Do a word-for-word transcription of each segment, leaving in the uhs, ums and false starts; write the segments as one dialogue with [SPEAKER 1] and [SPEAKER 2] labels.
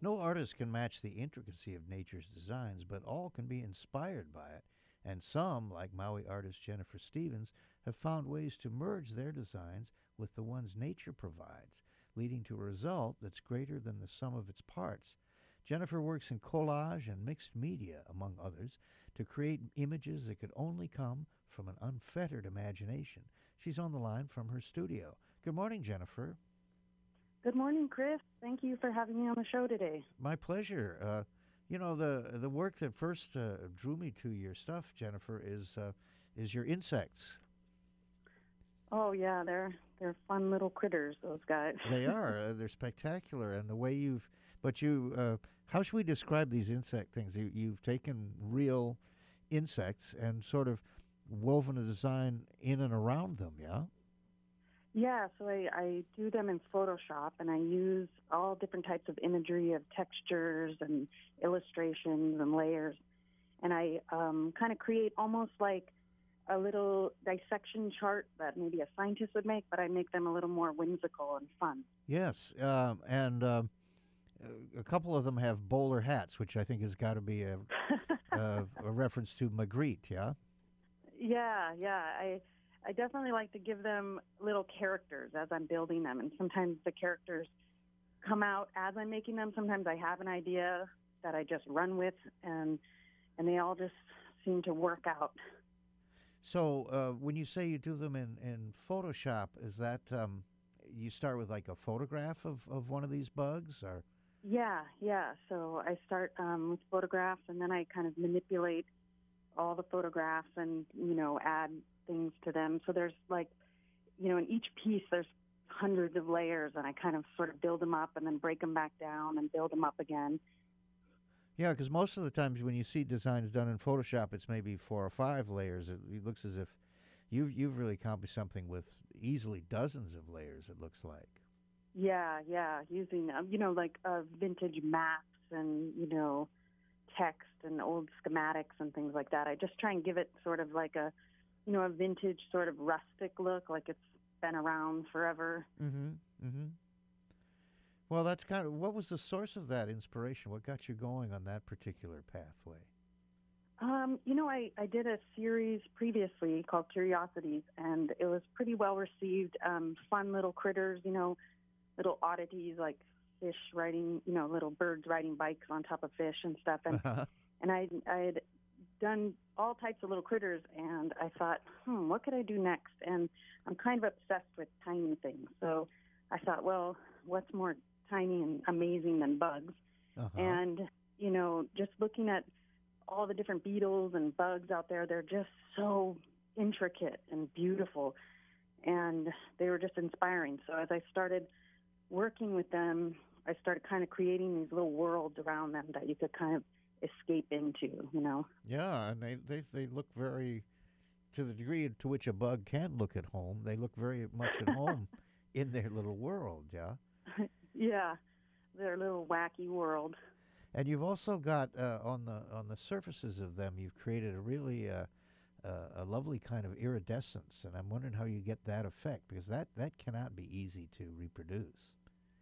[SPEAKER 1] No artist can match the intricacy of nature's designs, but all can be inspired by it. And some, like Maui artist Jennifer Stevens, have found ways to merge their designs with the ones nature provides, leading to a result that's greater than the sum of its parts. Jennifer works in collage and mixed media, among others, to create images that could only come from an unfettered imagination. She's on the line from her studio. Good morning, Jennifer.
[SPEAKER 2] Good morning, Chris. Thank you for having me on the show today.
[SPEAKER 1] My pleasure. Uh, you know, the the work that first uh, drew me to your stuff, Jennifer, is uh, is your insects.
[SPEAKER 2] Oh yeah, they're they're fun little critters, those guys.
[SPEAKER 1] They are. Uh, they're spectacular, and the way you've. But you, uh, how should we describe these insect things? You, you've taken real insects and sort of woven a design in and around them. Yeah.
[SPEAKER 2] Yeah, so I, I do them in Photoshop, and I use all different types of imagery of textures and illustrations and layers, and I um, kind of create almost like a little dissection chart that maybe a scientist would make, but I make them a little more whimsical and fun.
[SPEAKER 1] Yes, um, and um, a couple of them have bowler hats, which I think has got to be a, a, a reference to Magritte, yeah?
[SPEAKER 2] Yeah, yeah. I I definitely like to give them little characters as I'm building them, and sometimes the characters come out as I'm making them. Sometimes I have an idea that I just run with, and and they all just seem to work out.
[SPEAKER 1] So uh, when you say you do them in, in Photoshop, is that um, you start with like a photograph of, of one of these bugs, or?
[SPEAKER 2] Yeah, yeah. So I start um, with photographs, and then I kind of manipulate all the photographs and, you know, add things to them. So there's like, you know, in each piece there's hundreds of layers, and I kind of sort of build them up and then break them back down and build them up again.
[SPEAKER 1] Yeah, because most of the times when you see designs done in Photoshop, it's maybe four or five layers. It, it looks as if you've, you've really accomplished something with easily dozens of layers, it looks like.
[SPEAKER 2] Yeah, yeah, using, um, you know, like uh, vintage maps and, you know, text and old schematics and things like that. I just try and give it sort of like a, you know, a vintage sort of rustic look, like it's been around forever.
[SPEAKER 1] Mm-hmm, mm-hmm. Well, that's kind of, what was the source of that inspiration? What got you going on that particular pathway?
[SPEAKER 2] Um, you know, I, I did a series previously called Curiosities, and it was pretty well received. Um, fun little critters, you know, little oddities like fish riding, you know, little birds riding bikes on top of fish and stuff. And
[SPEAKER 1] Uh-huh.
[SPEAKER 2] and I I had done all types of little critters, and I thought, hmm, what could I do next? And I'm kind of obsessed with tiny things, so I thought, well, what's more tiny and amazing than bugs?
[SPEAKER 1] Uh-huh.
[SPEAKER 2] And you know, just looking at all the different beetles and bugs out there, they're just so intricate and beautiful, and they were just inspiring. So as I started working with them, I started kind of creating these little worlds around them that you could kind of escape into, you know.
[SPEAKER 1] Yeah, and they, they, they look very, to the degree to which a bug can look at home, they look very much at home in their little world, yeah?
[SPEAKER 2] Yeah, their little wacky world.
[SPEAKER 1] And you've also got uh, on the on the surfaces of them, you've created a really uh, uh, a lovely kind of iridescence, and I'm wondering how you get that effect, because that, that cannot be easy to reproduce.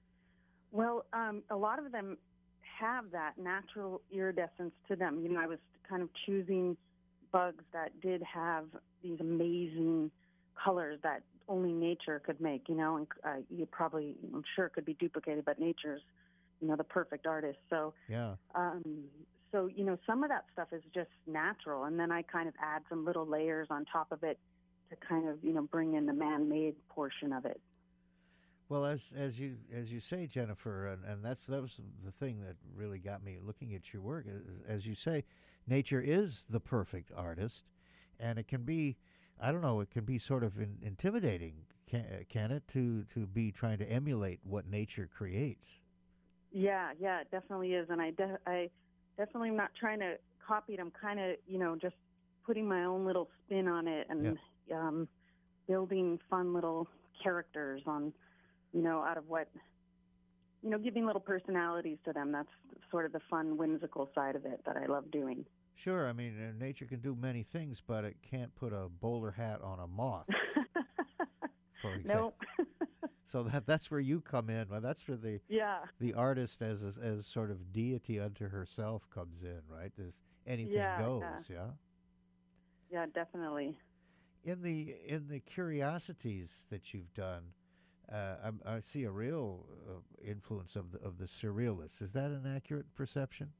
[SPEAKER 2] Well, um, a lot of them have that natural iridescence to them. You know, I was kind of choosing bugs that did have these amazing colors that only nature could make, you know, and uh, you probably, I'm sure it could be duplicated, but nature's, you know, the perfect artist. So,
[SPEAKER 1] Yeah.
[SPEAKER 2] um, so, you know, some of that stuff is just natural, and then I kind of add some little layers on top of it to kind of, you know, bring in the man-made portion of it.
[SPEAKER 1] Well, as as you as you say, Jennifer, and, and that's that was the thing that really got me looking at your work. Is, as you say, nature is the perfect artist, and it can be, I don't know, it can be sort of in, intimidating, can, can it, to to be trying to emulate what nature creates?
[SPEAKER 2] Yeah, yeah, it definitely is, and I de- I definitely am not trying to copy it. I'm kind of, you know, just putting my own little spin on it and um, building fun little characters on, you know, out of what, you know, giving little personalities to them. That's sort of the fun, whimsical side of it that I love doing.
[SPEAKER 1] Sure, I mean, uh, nature can do many things, but it can't put a bowler hat on a moth, for example.
[SPEAKER 2] Nope.
[SPEAKER 1] So that that's where you come in. Well, that's where the
[SPEAKER 2] Yeah.
[SPEAKER 1] the artist as as, as sort of deity unto herself comes in, right? There's anything
[SPEAKER 2] Yeah,
[SPEAKER 1] goes,
[SPEAKER 2] yeah.
[SPEAKER 1] yeah.
[SPEAKER 2] Yeah, definitely.
[SPEAKER 1] In the in the curiosities that you've done, uh, I, I see a real uh, influence of the of the surrealists. Is that an accurate perception?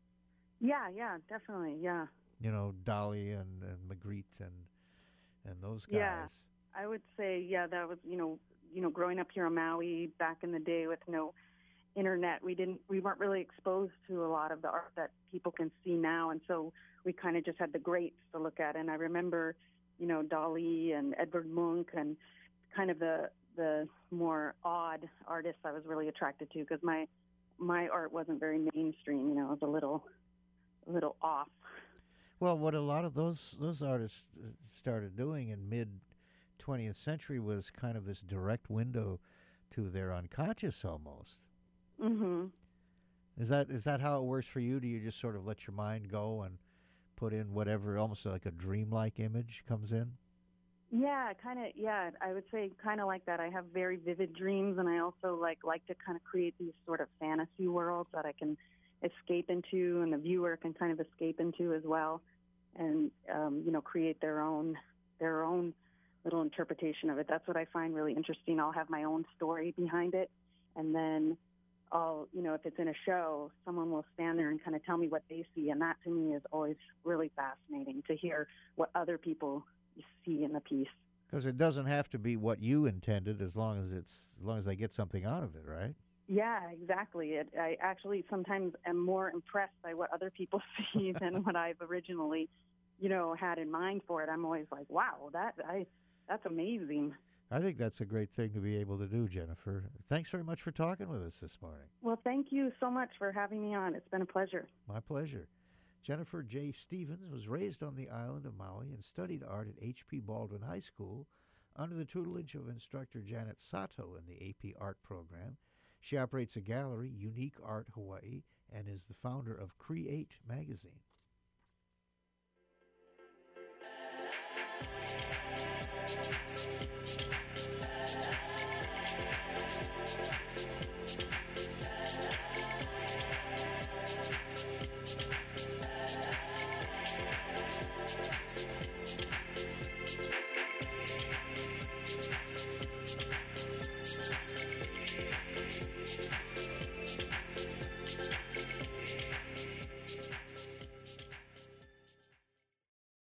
[SPEAKER 2] Yeah, yeah, definitely. Yeah.
[SPEAKER 1] You know, Dali and, and Magritte and and those guys.
[SPEAKER 2] Yeah. I would say, yeah, that was, you know, you know, growing up here on Maui back in the day with no internet, we didn't, we weren't really exposed to a lot of the art that people can see now, and so we kind of just had the greats to look at. And I remember, you know, Dali and Edvard Munch and kind of the the more odd artists I was really attracted to, because my my art wasn't very mainstream. You know, it was a little a little off.
[SPEAKER 1] Well, what a lot of those those artists uh, started doing in mid twentieth century was kind of this direct window to their unconscious almost.
[SPEAKER 2] Mhm.
[SPEAKER 1] Is that is that how it works for you? Do you just sort of let your mind go and put in whatever, almost like a dreamlike image comes in?
[SPEAKER 2] Yeah, kind of. Yeah, I would say kind of like that. I have very vivid dreams, and I also like like to kind of create these sort of fantasy worlds that I can escape into, and the viewer can kind of escape into as well, and um, you know, create their own their own little interpretation of it. That's what I find really interesting. I'll have my own story behind it, and then I'll, you know, if it's in a show, someone will stand there and kind of tell me what they see, and that to me is always really fascinating to hear what other people see in the piece.
[SPEAKER 1] Because it doesn't have to be what you intended, as long as it's as long as they get something out of it, right?
[SPEAKER 2] Yeah, exactly. It, I actually sometimes am more impressed by what other people see than what I've originally, you know, had in mind for it. I'm always like, wow, that I that's amazing.
[SPEAKER 1] I think that's a great thing to be able to do, Jennifer. Thanks very much for talking with us this morning.
[SPEAKER 2] Well, thank you so much for having me on. It's been a pleasure.
[SPEAKER 1] My pleasure. Jennifer J. Stevens was raised on the island of Maui and studied art at H P Baldwin High School under the tutelage of instructor Janet Sato in the A P Art program. She operates a gallery, Unique Art Hawaii, and is the founder of Create magazine.